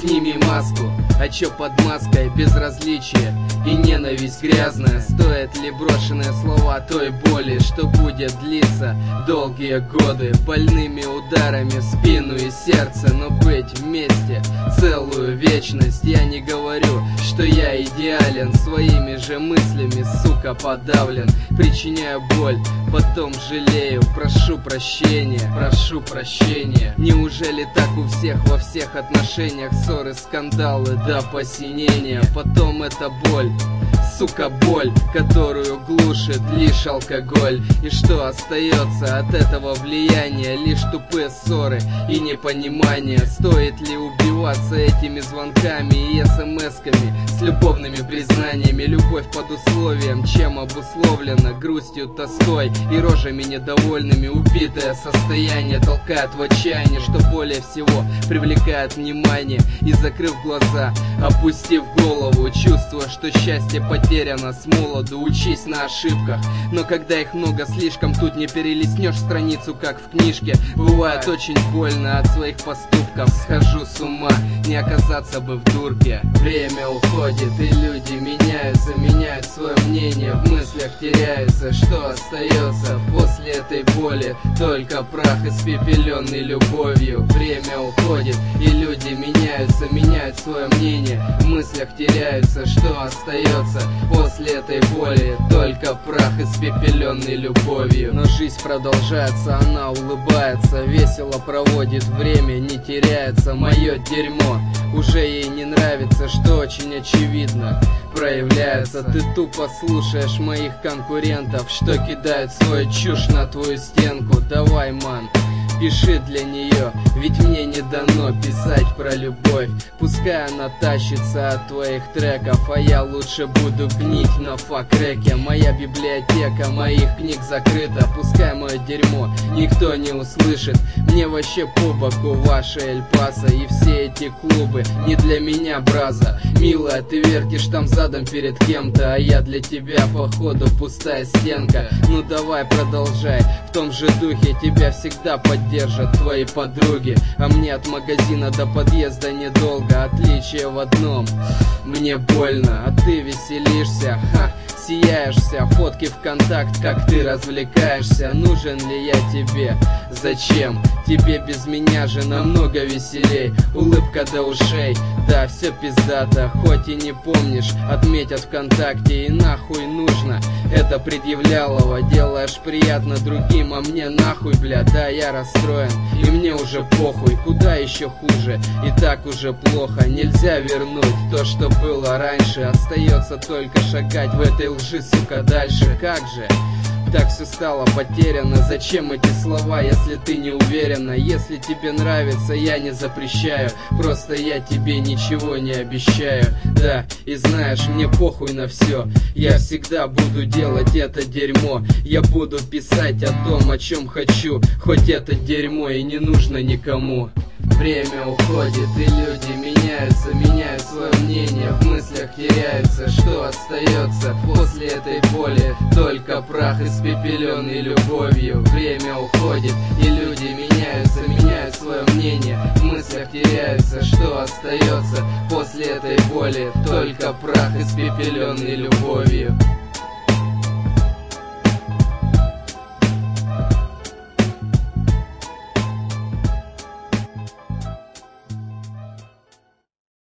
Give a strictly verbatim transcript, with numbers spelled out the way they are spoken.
сними маску. А чё под маской? Безразличие и ненависть грязная. Стоят ли брошенные слова той боли, что будет длиться долгие годы, больными ударами в спину и сердце? Но быть вместе целую вечность. Я не говорю, что я идеален, своими же мыслями, сука, подавлен. Причиняю боль, потом жалею, прошу прощения, прошу прощения. Неужели так у всех во всех отношениях? Ссоры, скандалы до посинения. Потом это боль, сука, боль, которую глушит лишь алкоголь. И что остается от этого влияния? Лишь тупые ссоры и непонимание. Стоит ли убиваться этими звонками и смс-ками с любовными признаниями? Любовь под условием, чем обусловлена? Грустью, тоской и рожами недовольными. Убитое состояние толкает в отчаяние, что более всего привлекает внимание. И закрыв глаза, опустив голову, чувствуя, что счастье потеряно с молоду. Учись на ошибках, но когда их много слишком, тут не перелистнешь страницу, как в книжке. Бывает очень больно от своих поступков, схожу с ума, не оказаться бы в дурке. Время уходит и люди меняются, меняют свое мнение, в мыслях теряются. Что остается после этой боли? Только прах, испепеленный любовью. Время уходит и люди меняются, меняют свое мнение, в мыслях теряются. Что остается после этой боли? Только прах, испепеленный любовью. Но жизнь продолжается, она улыбается, весело проводит время, не теряется. Мое дерьмо уже ей не нравится, что очень очевидно проявляется. Ты тупо слушаешь моих конкурентов, что кидают свою чушь на твою стенку. Давай, ман, пиши для нее, ведь мне не дано писать про любовь. Пускай она тащится от твоих треков, а я лучше буду гнить на фак-реке. Моя библиотека моих книг закрыта, пускай мое дерьмо никто не услышит. Мне вообще по боку ваша Эль-Пасо и все эти клубы не для меня, браза. Милая, ты вертишь там задом перед кем-то, а я для тебя походу пустая стенка. Ну давай продолжай в том же духе, тебя всегда поддержат твои подруги. А мне от магазина до подъезда недолго, отличие в одном: мне больно, а ты веселишься. Ха, сияешься, фотки ВКонтакт, как ты развлекаешься. Нужен ли я тебе? Зачем? Тебе без меня же намного веселей. Улыбка до ушей, да, все пиздато. Хоть и не помнишь, отметят ВКонтакте. И нахуй нужно это предъявлялово. Делаешь приятно другим, а мне нахуй, бля. Да, я расстроен, и мне уже похуй. Куда еще хуже, и так уже плохо. Нельзя вернуть то, что было раньше. Остается только шагать в этой лжи, сука, дальше. Как же так все стало потеряно? Зачем эти слова, если ты не уверена? Если тебе нравится, я не запрещаю, просто я тебе ничего не обещаю. Да, и знаешь, мне похуй на все. Я всегда буду делать это дерьмо. Я буду писать о том, о чем хочу, хоть это дерьмо и не нужно никому. Время уходит и люди меняются, меняют свое мнение, в мыслях теряются. Что остается после этой боли? Только прах, испепеленный любовью. Время уходит и люди меняются, меняют свое мнение, в мыслях теряются. Что остается после этой боли? Только прах, испепеленный любовью.